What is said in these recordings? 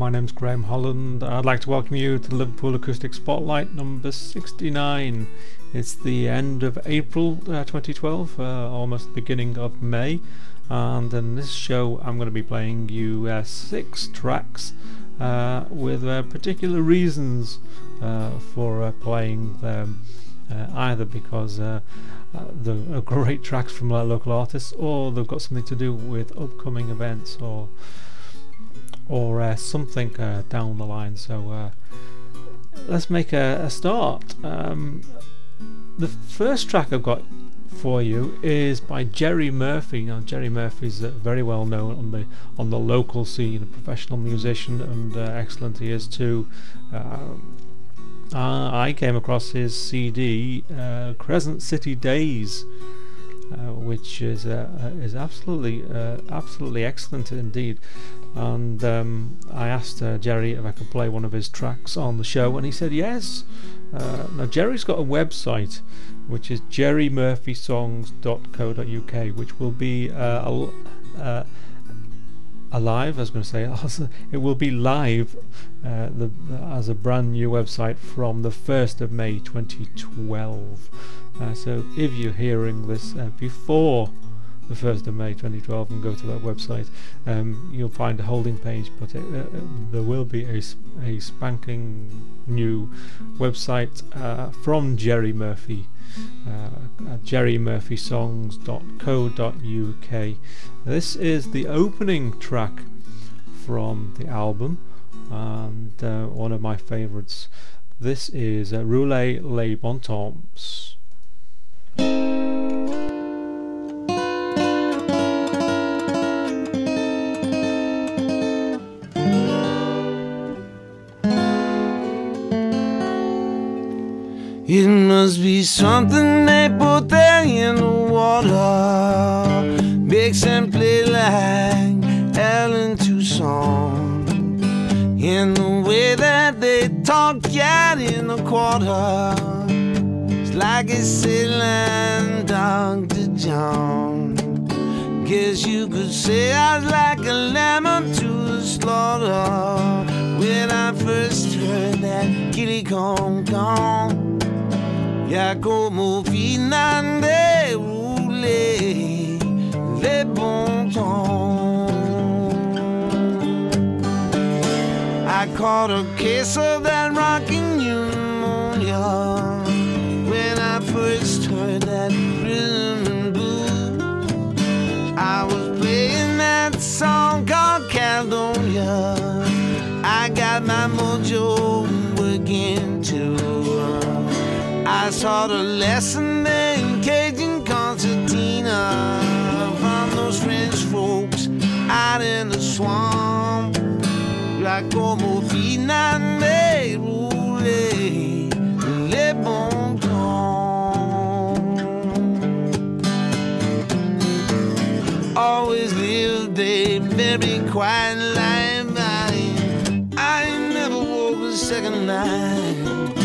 my name's Graham Holland. I'd like to welcome you to the Liverpool Acoustic Spotlight number 69. It's the end of April 2012, almost the beginning of May, and in this show I'm going to be playing you 6 tracks with particular reasons for playing them, either because they're great tracks from local artists, or they've got something to do with upcoming events, or something down the line. So let's make a start. The first track I've got for you is by Jerry Murphy. Now, Jerry Murphy's very well known on the local scene, a professional musician, and excellent he is too. I came across his CD, Crescent City Days, which is absolutely excellent indeed. And I asked Jerry if I could play one of his tracks on the show, and he said yes. Now, Jerry's got a website which is jerrymurphysongs.co.uk, which will be alive. I was going to say it will be live as a brand new website from the 1st of May 2012. So if you're hearing this before the 1st of May 2012 and go to that website, you'll find a holding page, but there will be a spanking new website from Jerry Murphy at jerrymurphysongs.co.uk. This is the opening track from the album, and one of my favourites. This is Rouler les Bon Temps. It must be something they put there in the water, makes them play like Ellen Toussaint, in the way that they talk cat in the quarter. It's like a sailing Dr. John. Guess you could say I was like a lamb to the slaughter when I first heard that kitty come gone. Y'a como finande rouler les bons temps. I caught a case of that rocking pneumonia when I first heard that rhythm and blues. I was playing that song called Caledonia. I got my mojo working too. I taught a lesson in Cajun concertina from those French folks out in the swamp. La como finande rouler les bons temps. Always lived a very quiet life. I never woke a second night.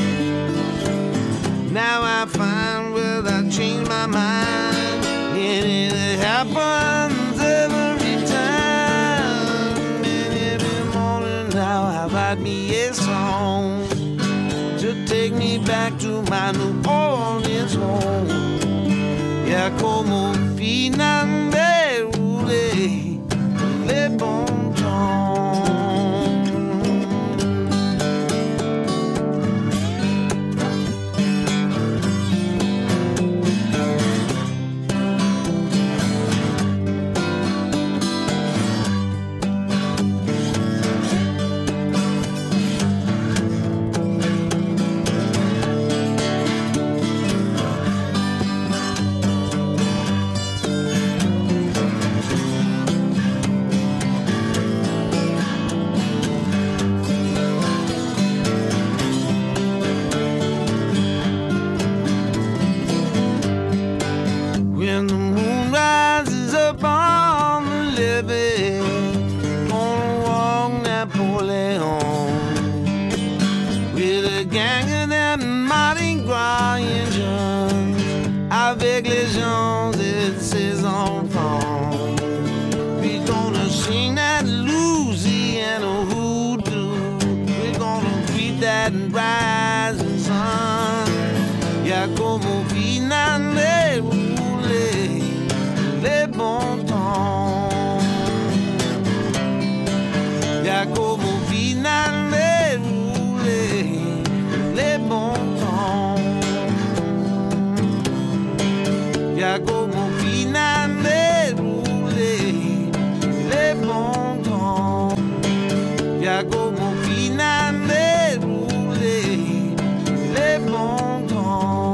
Now I find well I change my mind, and it happens every time. And every morning now I write me a song to take me back to my New Orleans home. Yeah, como finande rouler les bons temps. Avec les gens et ses enfants, we gonna sing that Louisiana hoodoo. that rising sun. Y'a como final les rouler les bons temps. Y'a como final les rouler les bons temps. Y'a como final les rouler les bons temps. Y'a como final les rouler les bons temps.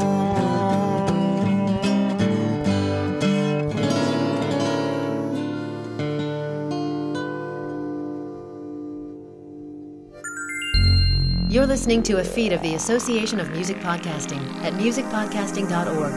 You're listening to a feed of the Association of Music Podcasting at musicpodcasting.org.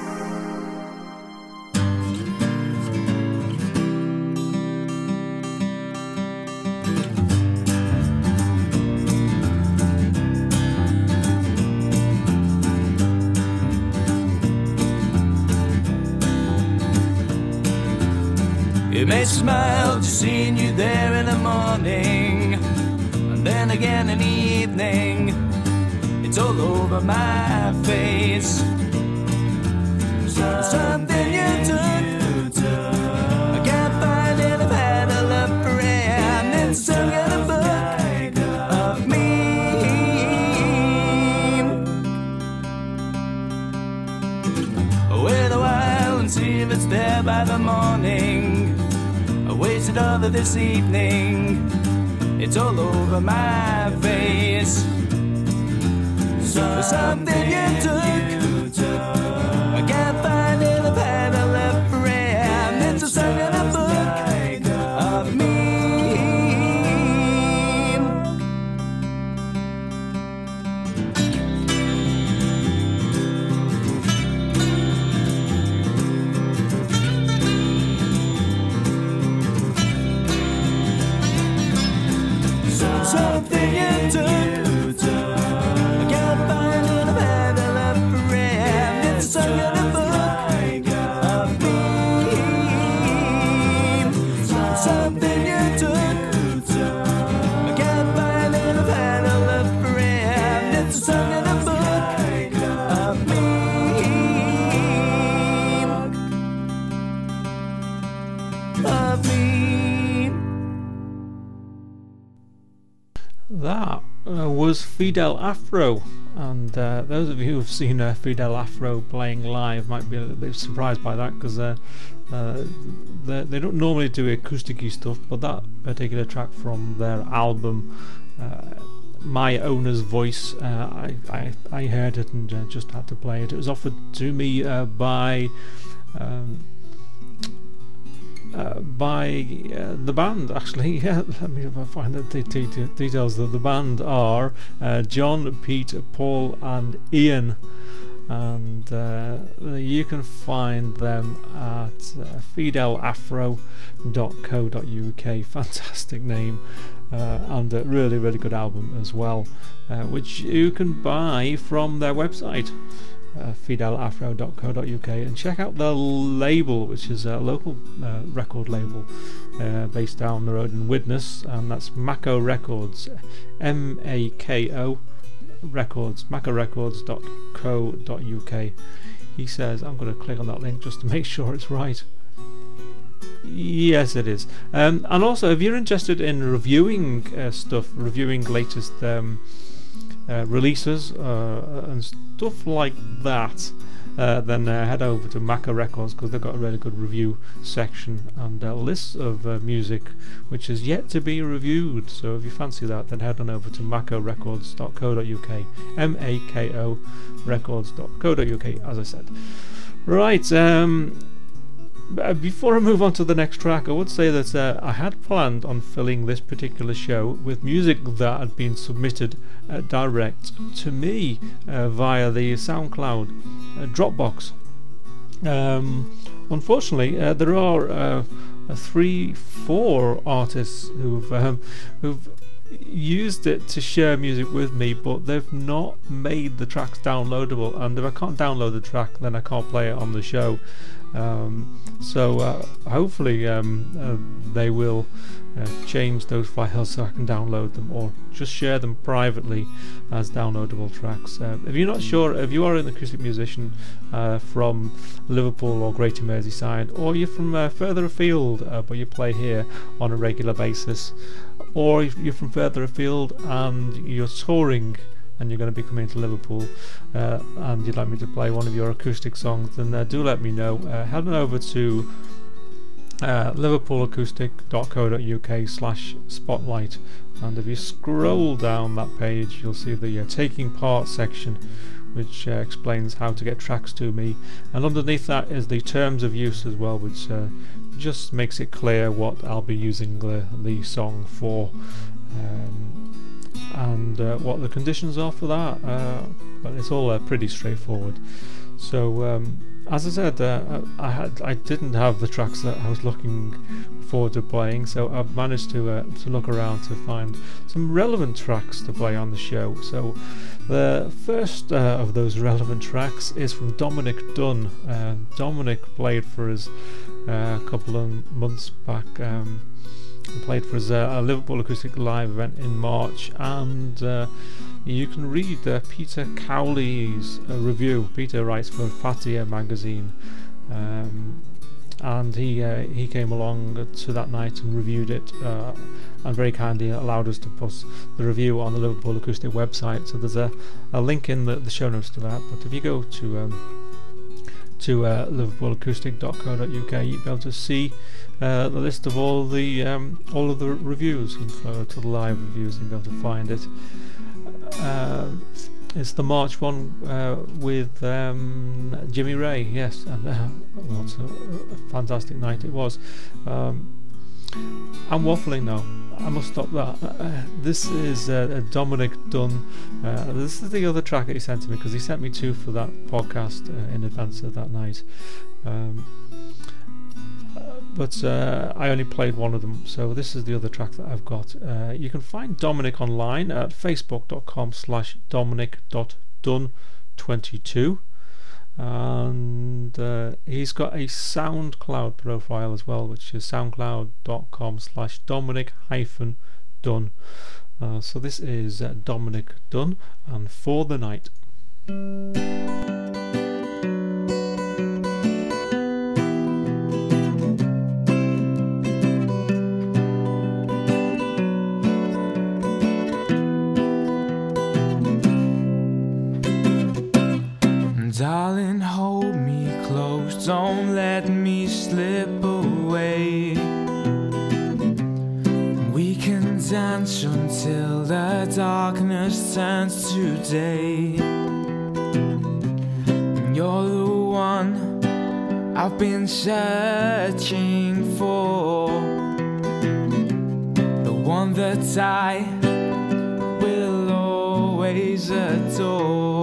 It may smile just seeing you there in the morning, and then again in the evening. It's all over my face. Something you took, I can't find it. I've had a love for it, and it's some kind of book of me. Wait a while and see if it's there by the morning. I wasted all of this evening. It's all over my face. Something you took, I can't find it. I've had a love for it, and it's a song in a book of me. Something you took, I can't find it. I've had a love for it, and it's a song in a book of me. Something you took, I can't find it. I've had a love for it, and it's a song in a book of me. Of me. That was Fidel Afro, and those of you who've seen Fidel Afro playing live might be a little bit surprised by that, because they don't normally do acoustic-y stuff, but that particular track from their album My Owner's Voice, I heard it and just had to play it. It was offered to me by the band, actually. Yeah, let me find the details. The band are John, Pete, Paul and Ian, and you can find them at fidelafro.co.uk. Fantastic name, and a really, really good album as well, which you can buy from their website, fidelafro.co.uk, and check out their label, which is a local record label based down the road in Widnes, and that's Mako Records, MAKO Records, makorecords.co.uk. He says, I'm going to click on that link just to make sure it's right. Yes, it is. And also, if you're interested in reviewing stuff, reviewing latest releases and stuff like that, then head over to Mako Records, because they've got a really good review section and a list of music which is yet to be reviewed. So if you fancy that, then head on over to makorecords.co.uk, MAKO records.co.uk, as I said. Right, before I move on to the next track, I would say that I had planned on filling this particular show with music that had been submitted direct to me via the SoundCloud Dropbox. Unfortunately, there are 3-4 artists who've used it to share music with me, but they've not made the tracks downloadable, and if I can't download the track, then I can't play it on the show. So hopefully they will change those files so I can download them, or just share them privately as downloadable tracks. If you're not sure, if you are an acoustic musician from Liverpool or Greater Merseyside, or you're from further afield but you play here on a regular basis, or if you're from further afield and you're touring and you're going to be coming to Liverpool and you'd like me to play one of your acoustic songs, then do let me know. Head on over to liverpoolacoustic.co.uk/spotlight, and if you scroll down that page you'll see the taking part section, which explains how to get tracks to me, and underneath that is the terms of use as well, which just makes it clear what I'll be using the song for, and what the conditions are for that, but it's all pretty straightforward. So as I said, I didn't have the tracks that I was looking forward to playing, so I've managed to look around to find some relevant tracks to play on the show. So the first of those relevant tracks is from Dominic Dunn. Dominic played for us a couple of months back. Played for us a Liverpool Acoustic Live event in March, and you can read Peter Cowley's review. Peter writes for Fatia magazine, and he came along to that night and reviewed it, and very kindly allowed us to post the review on the Liverpool Acoustic website. So there's a link in the show notes to that, but if you go to liverpoolacoustic.co.uk, you'll be able to see the list of all of the reviews, and to the live reviews, and you'll be able to find it. It's the March one with Jimmy Ray, yes, and what a fantastic night it was. I'm waffling now, I must stop that. This is Dominic Dunn. This is the other track that he sent to me, because he sent me two for that podcast in advance of that night. But I only played one of them, so this is the other track that I've got. You can find Dominic online at facebook.com/dominic.dunn22, and he's got a SoundCloud profile as well, which is soundcloud.com/dominic-dunn. So this is Dominic Dunn and For the Night. Darling, hold me close, don't let me slip away. We can dance until the darkness turns to day. You're the one I've been searching for, the one that I will always adore.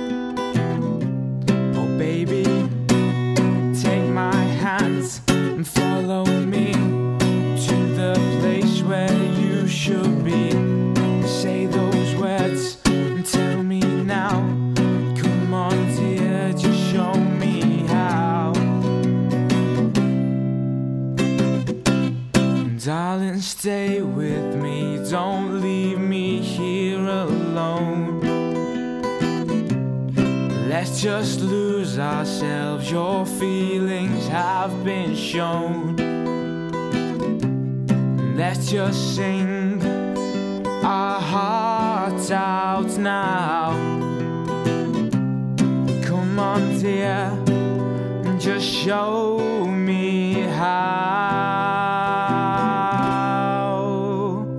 Baby, take my hands and follow me to the place where you should be. Say those words and tell me now. Come on, dear, just show me how. Darling, stay with me, don't leave me here alone. Let's just lose ourselves, your feelings have been shown. Let's just sing our hearts out now. Come on, dear, and just show me how.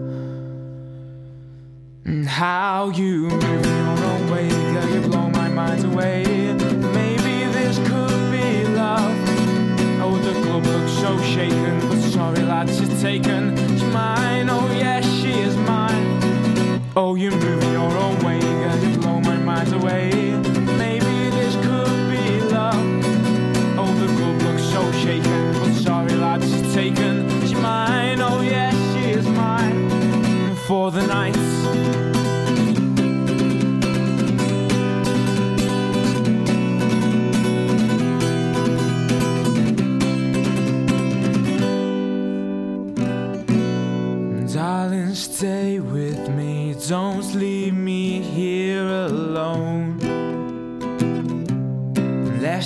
And how you move your own way, girl, you blow my mind away. Maybe this could be love. Oh, the club looks so shaken, but sorry lads, you're taken. She's mine, oh yes, she is mine. Oh, you move your own way, girl, you blow my mind away. Maybe this could be love. Oh, the club looks so shaken, but sorry lads, you're taken. She's mine, oh yes, she is mine. For the night.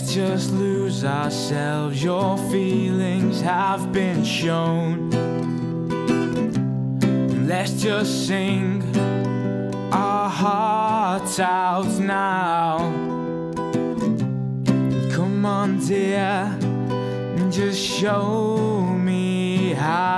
let's just lose ourselves. Your feelings have been shown. Let's just sing our hearts out now. Come on, dear, just show me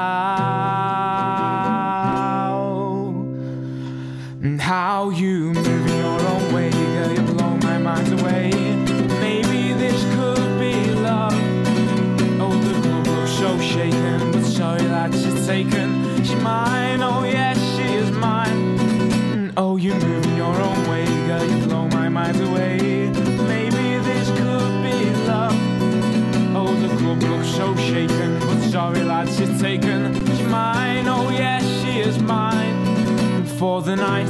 how. And how you move in your own way, girl, you blow my mind away. Maybe this could be love. Oh, the club looks so shaken, but sorry that she's taken. She's mine, oh yes, she is mine. And oh, you move in your own way, girl, you blow my mind away. Maybe this could be love. Oh, the club looks so shaken, but sorry lads, she's taken. She's mine, oh yes, she is mine. And for the night,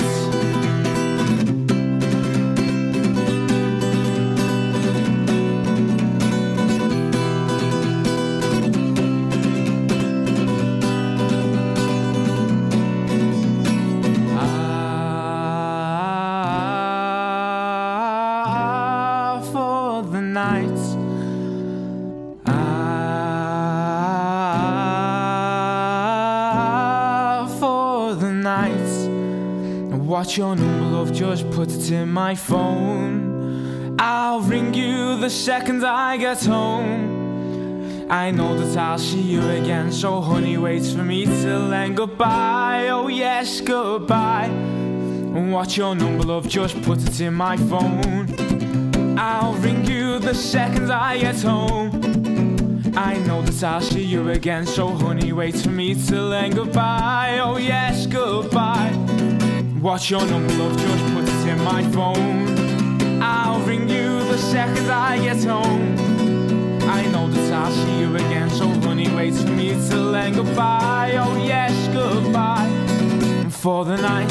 for the night, for the night. What's your number, love? Just put it in my phone. I'll ring you the second I get home. I know that I'll see you again, so honey, wait for me till then. Goodbye, oh yes, goodbye. What's your number, love? Just put it in my phone. I'll ring you the second I get home. I know that I'll see you again, so honey, wait for me till then. Goodbye, oh yes, goodbye. What's your number, love? Just put it in my phone. I'll ring you the second I get home. I know that I'll see you again, so honey, wait for me till then. Goodbye, oh yes, goodbye. For the night,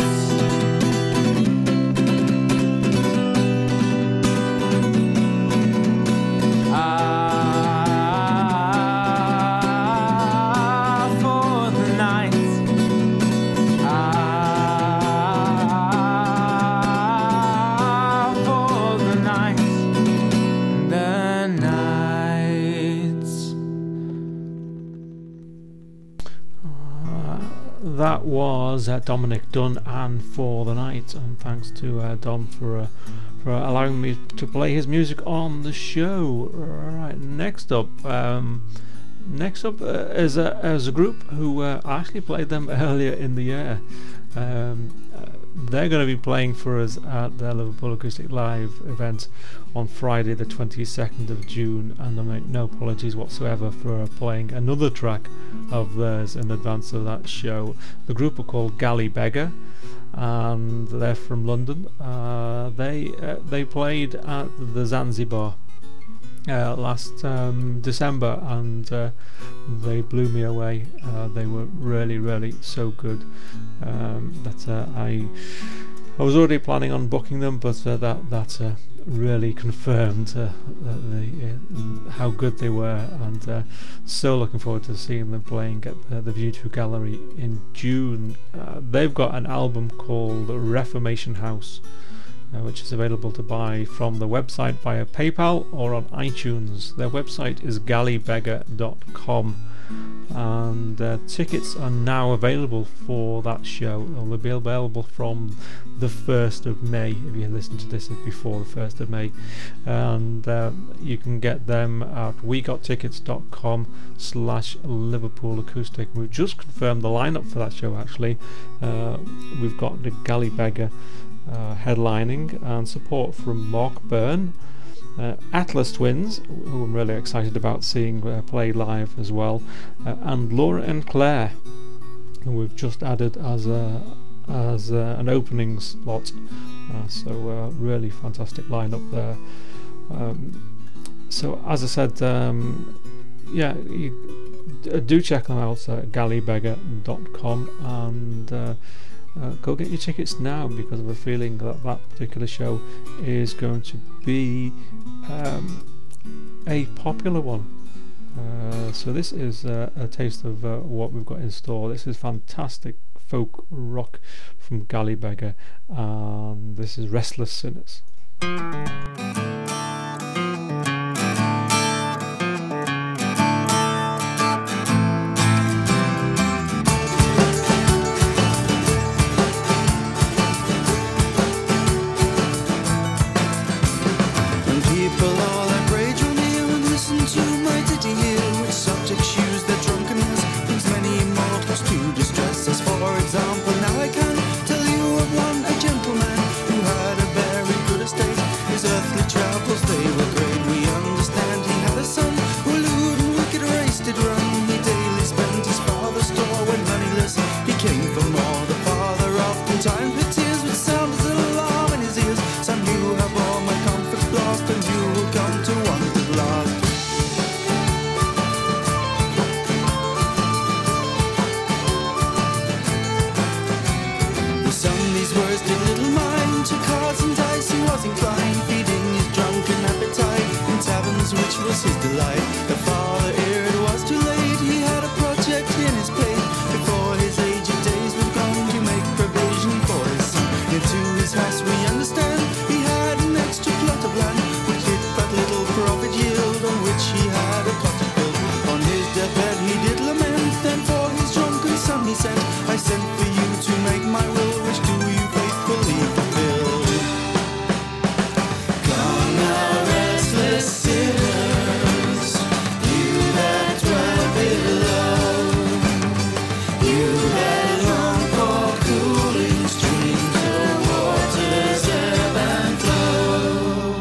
that was Dominic Dunn and For the Night, and thanks to Dom for allowing me to play his music on the show. Right, next up is a group who I actually played them earlier in the year. They're going to be playing for us at the Liverpool Acoustic Live event on Friday the 22nd of June, and I make no apologies whatsoever for playing another track of theirs in advance of that show. The group are called Galley Beggar, and they're from London. They played at the Zanzibar last December, and they blew me away. They were really so good that I was already planning on booking them, but that really confirmed how good they were, and so looking forward to seeing them playing at the View 2 Gallery in June. They've got an album called Reformation House, which is available to buy from the website via PayPal or on iTunes. Their website is galleybeggar.com, and tickets are now available for that show. They'll be available from the 1st of May if you listen to this before the 1st of May, and you can get them at wegottickets.com/Liverpool Acoustic. We've just confirmed the lineup for that show actually. We've got the Galley Beggar headlining, and support from Mark Byrne, Atlas Twins, who I'm really excited about seeing play live as well, and Laura and Claire, who we've just added as an opening slot. So really fantastic lineup there. So as I said, do check them out at galleybeggar.com, and go get your tickets now, because I have a feeling that particular show is going to be a popular one. So this is a taste of what we've got in store. This is fantastic folk rock from Galley Beggar, and this is Restless Sinners. understand he had an extra plot of land which did but little profit yield, on which he had a plot to build. On his deathbed he did lament, then for his drunken son he said, I sent for you to make my will, which do you faithfully fulfill. Come now, restless sinners, you that dwell below, you that long for cooling streams of waters ebb and flow.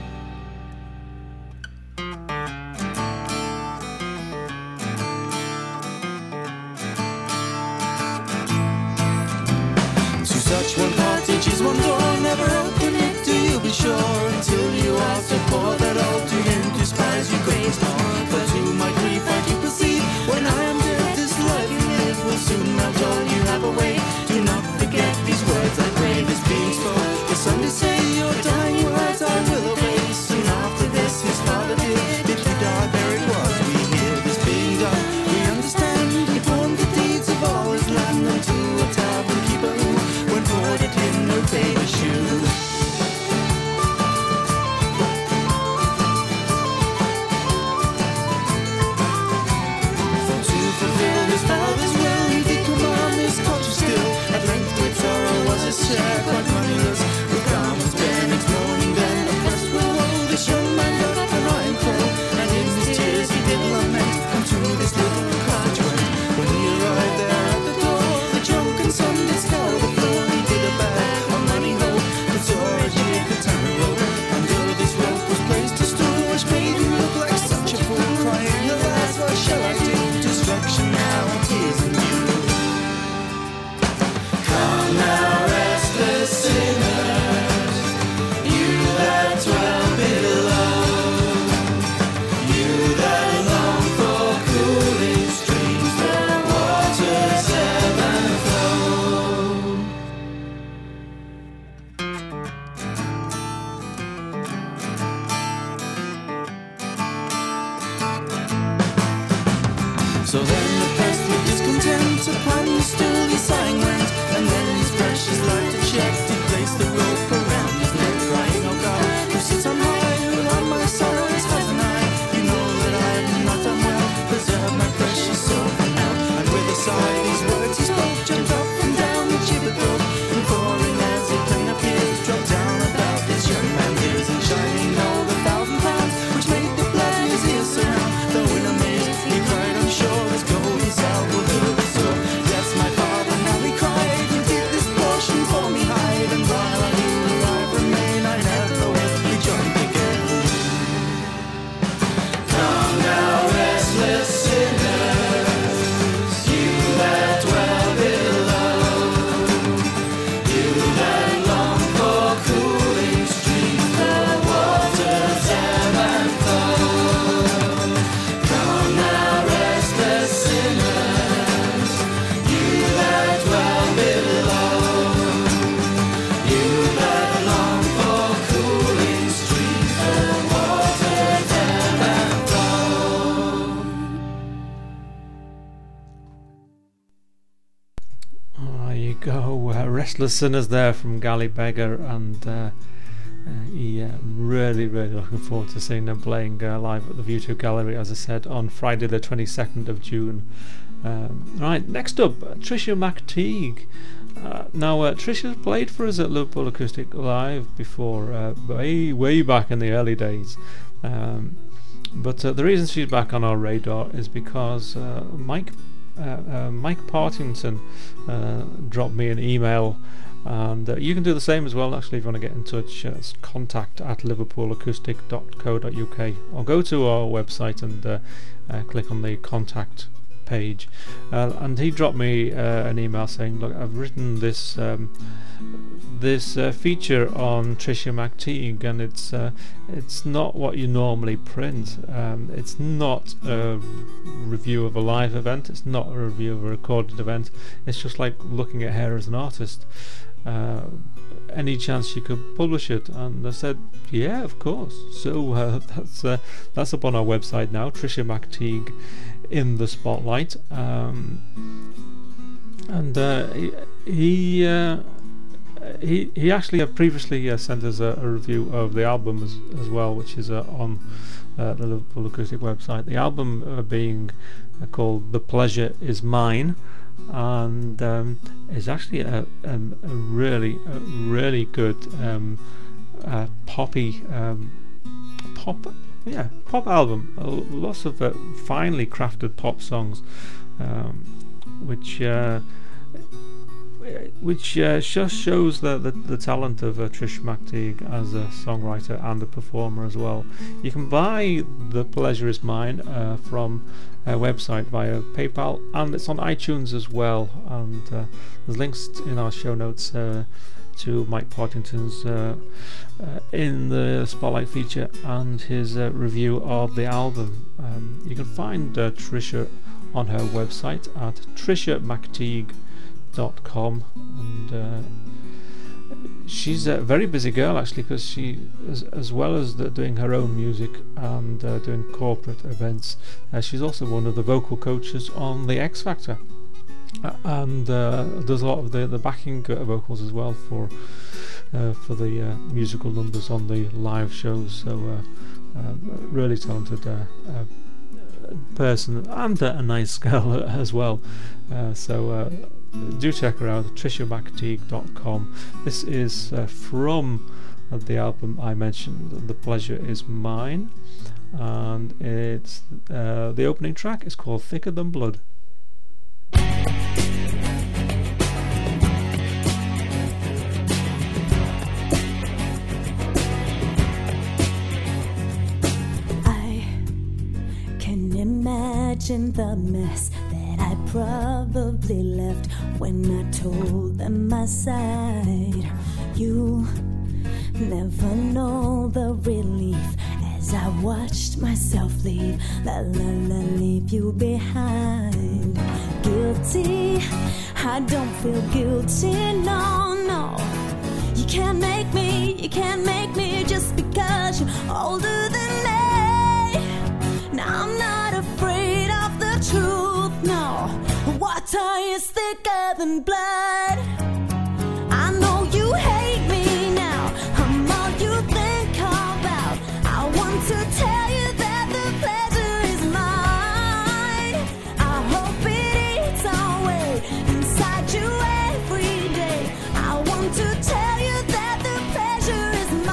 To such one cottage is one door, never open it, do you be sure, until you ask to pour that out to him to spice you grace more. For to my grief I do perceive, when I am dead this life you live will soon melt all you have away. Do not forget these words I pray, this being spoke, the Sunday say your dying words I will obey. Soon after this his father did, if you die buried was we hear. This being done we understand, he pawned the deeds of all his land unto a tavern keeper who went forward at him no favor shewed. For to fulfill his father's will he did command his cottage still. At length with sorrow was his share, quite moneyless, with garments bare next morning then, oppressed with woe, this young man got up an iron crow, and in his tears he did lament, unto this little cottage went. When he arrived there at the door, the drunken son did scour the floor, he did a bag on money hoe, but saw a jig a tanner rope, under this rope was placed a stool, which made him look like such a fool, crying, alas, what shall I do? Destruction now, tears and dew. Come now, restless sinners, you that dwell below, you that long for cooling streams where waters ebb and flow. So then oppressed with discontent, upon the stool he sighing went, and then his precious light to check, did place the rope around his neck, crying, oh God, who sits on high, who on my sorrows has an eye, you know that I am not unwell, preserve my precious soul for now. And with a sigh these words he spoke, jumped up and down the gibbet rope, and falling as it plain appears, dropped down about this young man's ears, and shining all the £1,000, which made the blood in his ears surround, though in amaze he cried, I'm sure this gold is out will do the sore. Yes, my father, now he cried, you did this portion for me hide, and while I knew alive remain, I never will be joined again. Come now, restless sinners, you that dwell below, you that long for cooling streams where waters ebb and flow. Come now, restless sinners, you that dwell below, you that long for cooling streams where waters ebb and flow. There you go, Restless Sinners there from Gally Beggar, and really looking forward to seeing them playing live at the View 2 Gallery, as I said, on Friday the 22nd of June. Right, next up, Tricia McTeague. Now, Tricia's played for us at Liverpool Acoustic Live before, way back in the early days. But the reason she's back on our radar is because Mike Partington dropped me an email, and you can do the same as well actually if you want to get in touch. It's contact@liverpoolacoustic.co.uk, or go to our website and click on the contact page, and he dropped me an email saying, look, I've written this feature on Tricia McTeague, and it's not what you normally print. It's not a review of a live event, it's not a review of a recorded event, it's just like looking at her as an artist. Any chance you could publish it? And I said, yeah, of course. So that's up on our website now, Tricia McTeague in the Spotlight. And he he actually previously sent us a review of the album as well, which is on the Liverpool Acoustic website. The album being called The Pleasure Is Mine, and is actually a really good poppy pop album. Lots of finely crafted pop songs, which just shows the talent of Trish McTeague as a songwriter and a performer as well. You can buy The Pleasure Is Mine from a website via PayPal, and it's on iTunes as well, and there's links in our show notes to Mike Partington's in the Spotlight feature and his review of the album. You can find Trisha on her website at trishamcteague.com, and she's a very busy girl actually, because she, as well as doing her own music and doing corporate events, she's also one of the vocal coaches on the X Factor, and does a lot of the backing vocals as well for the musical numbers on the live shows. So really talented person, and a nice girl as well. So do check her out, trishamcteague.com. This is from the album I mentioned, The Pleasure Is Mine, and it's the opening track is called Thicker Than Blood. Imagine the mess that I probably left when I told them my side. You never know the relief as I watched myself leave, leave you behind. Guilty, I don't feel guilty, no. You can't make me just because you're older than me. Now I'm not afraid of the truth, no. Water is thicker than blood. I know you hate me now, I'm all you think about. I want to tell you that the pleasure is mine. I hope it eats away inside you every day. I want to tell you that the pleasure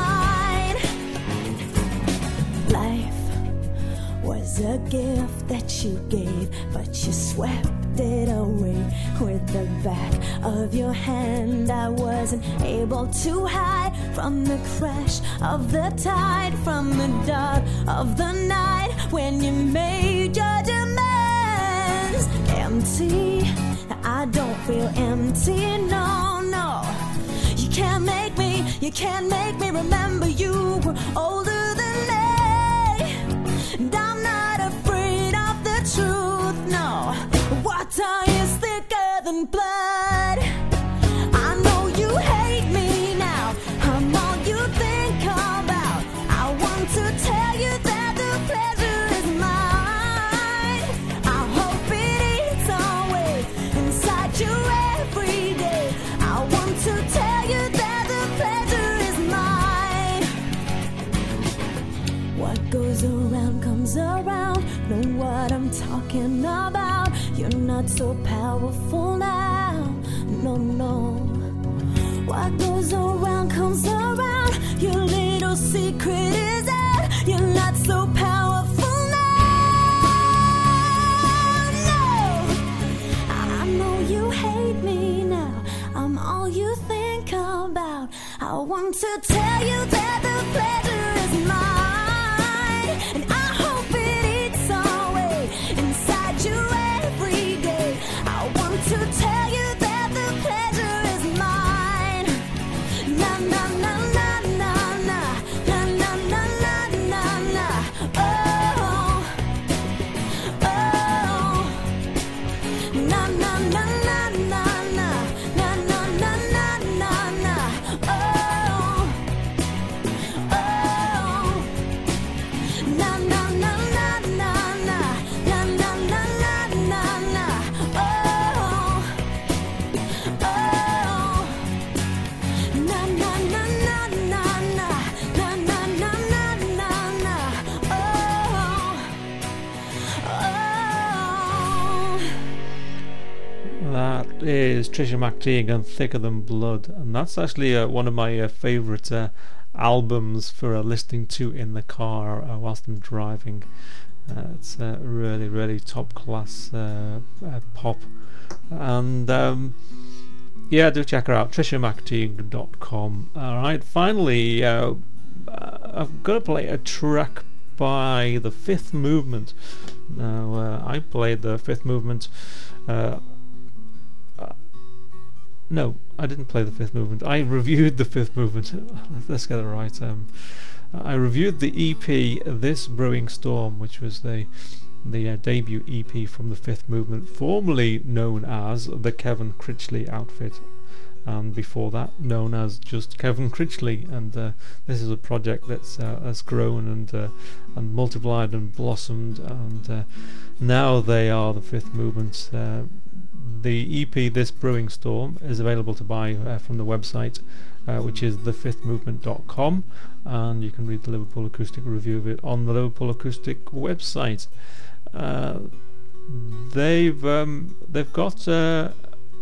is mine. Life was a gift that you gave, but you swept it away with the back of your hand. I wasn't able to hide from the crash of the tide, from the dark of the night when you made your demands. Empty, I don't feel empty, no. You can't make me remember you were older than me. And I'm not afraid of the truth, no. Water is thicker than blood. I know you hate me now, I'm all you think about. I want to tell you that the pleasure is mine. I hope it eats away inside you every day. I want to tell you that the pleasure is mine. What goes around comes around, know what I'm talking about. You're not so powerful now, no. What goes around comes around, your little secret is out. You're not so powerful now, no. I know you hate me now, I'm all you think about. I want to tell you that the pleasure is mine. And I hope it eats away inside you every day. I want to tell you that the pleasure is mine. Na na na na na na na na na na na. Oh, na na na na na na na na na na na. Oh, oh. is Trisha McTeague and Thicker Than Blood, and that's actually one of my favourite albums for listening to in the car whilst I'm driving. It's really, really top class pop, and yeah, do check her out, trishamcteague.com. Alright, finally I've got to play a track by The Fifth Movement. Now I played The Fifth Movement no, I didn't play The Fifth Movement. I reviewed The Fifth Movement. Let's get it right. I reviewed the EP This Brewing Storm, which was the debut EP from The Fifth Movement, formerly known as the Kevin Critchley Outfit, and before that known as just Kevin Critchley. And this is a project that's has grown and multiplied and blossomed, and now they are The Fifth Movement. The EP This Brewing Storm is available to buy from the website, which is thefifthmovement.com, and you can read the Liverpool Acoustic review of it on the Liverpool Acoustic website. They've got a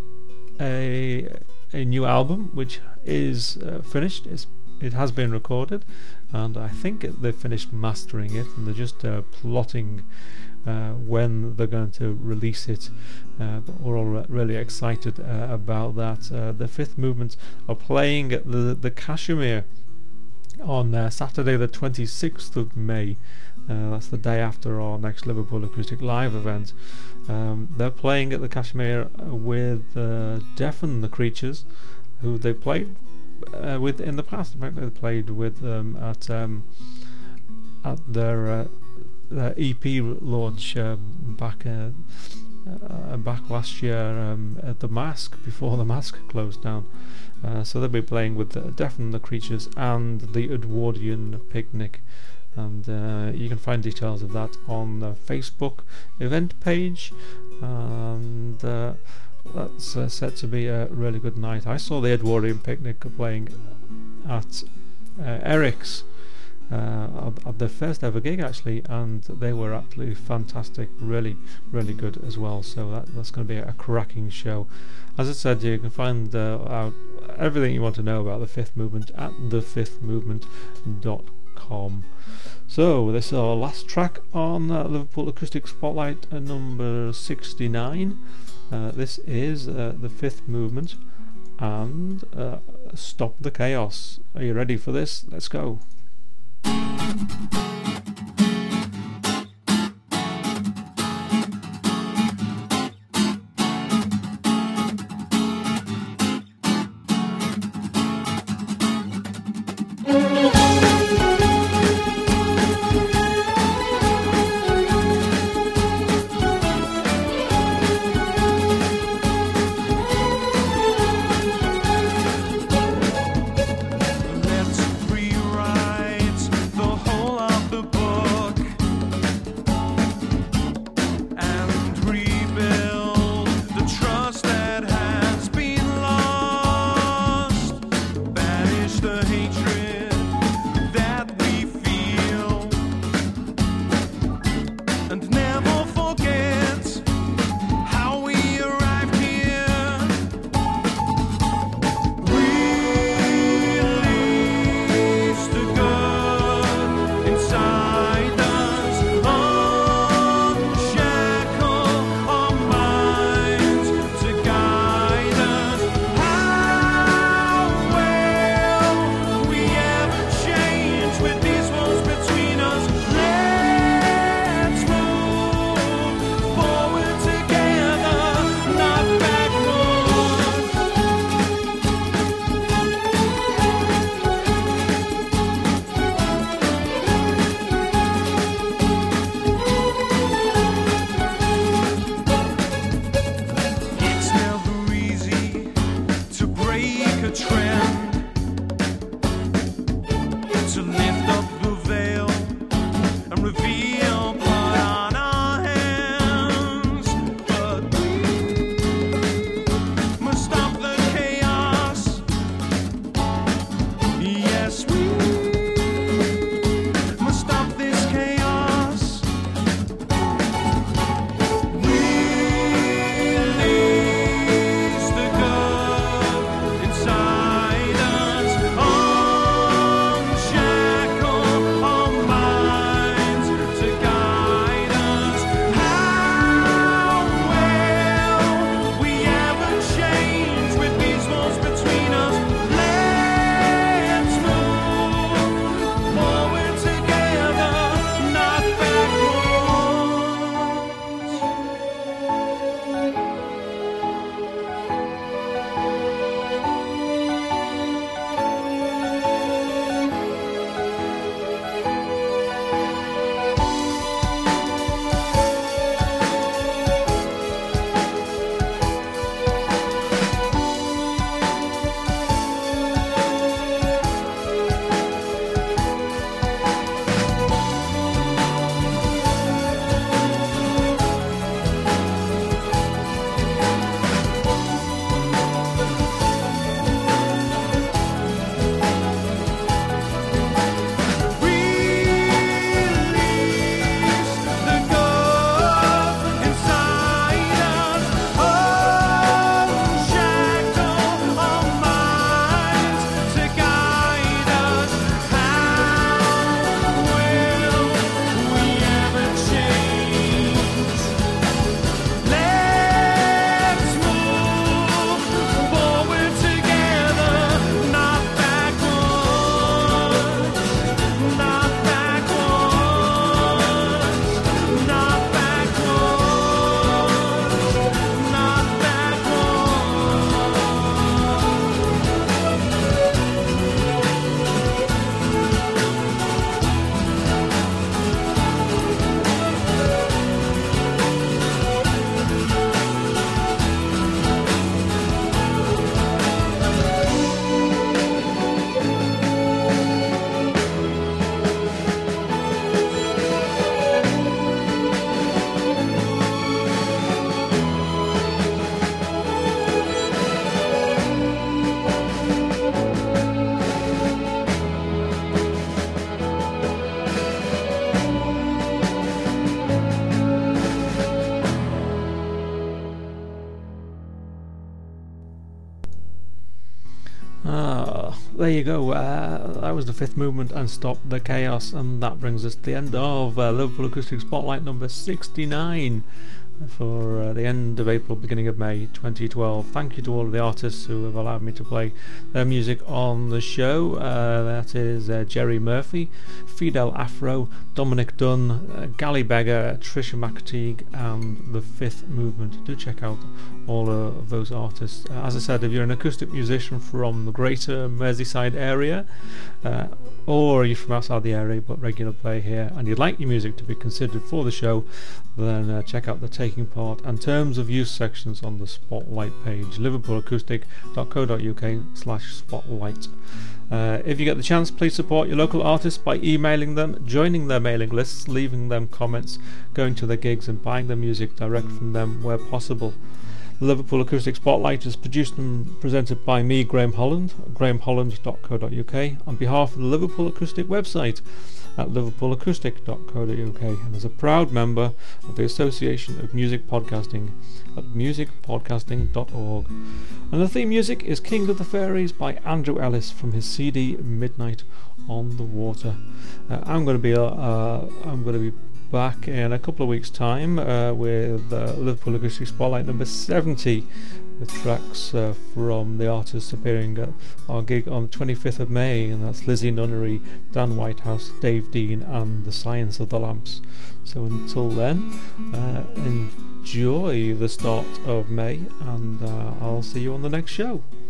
new album which is finished. It has been recorded, and I think they've finished mastering it, and they're just plotting when they're going to release it. But we're all really excited about that. The Fifth Movement are playing at the Kashmir on Saturday the 26th of May. That's the day after our next Liverpool Acoustic Live event. They're playing at the Kashmir with Deaf and the Creatures, who they played with in the past. In fact, they played with at their EP launch back last year at the Mask, before the Mask closed down. So they'll be playing with Deaf and the Creatures and the Edwardian Picnic, and you can find details of that on the Facebook event page, and that's set to be a really good night. I saw the Edwardian Picnic playing at Eric's at their first ever gig actually, and they were absolutely fantastic, really good as well. So that's going to be a cracking show. As I said, you can find out everything you want to know about The Fifth Movement at thefifthmovement.com. So this is our last track on Liverpool Acoustic Spotlight number 69. This is The Fifth Movement and Stop the Chaos. Are you ready for this? Let's go. there you go. That was the fifth movement and Stop the Chaos, and that brings us to the end of Liverpool Acoustic Spotlight number 69 for the end of April, beginning of May 2012. Thank you to all of the artists who have allowed me to play their music on the show. That is Jerry Murphy, Fidel Afro, Dominic Dunn, Gally Beggar, Trisha McTeague, and The Fifth Movement. Do check out all of those artists. As I said, if you're an acoustic musician from the greater Merseyside area, or you're from outside the area but regular play here, and you'd like your music to be considered for the show, then check out the Taking Part and Terms of Use sections on the Spotlight page, liverpoolacoustic.co.uk/spotlight. If you get the chance, please support your local artists by emailing them, joining their mailing lists, leaving them comments, going to their gigs and buying their music direct from them where possible. The Liverpool Acoustic Spotlight is produced and presented by me, Graham Holland, grahamholland.co.uk, on behalf of the Liverpool Acoustic website at liverpoolacoustic.co.uk, and is a proud member of the Association of Music Podcasting at musicpodcasting.org. And the theme music is King of the Fairies by Andrew Ellis from his CD Midnight on the Water. I'm going to be back in a couple of weeks' time with Liverpool Acoustic Spotlight number 70, with tracks from the artists appearing at our gig on the 25th of May, and that's Lizzie Nunnery, Dan Whitehouse, Dave Dean, and The Science of the Lamps. So until then, enjoy the start of May, and I'll see you on the next show.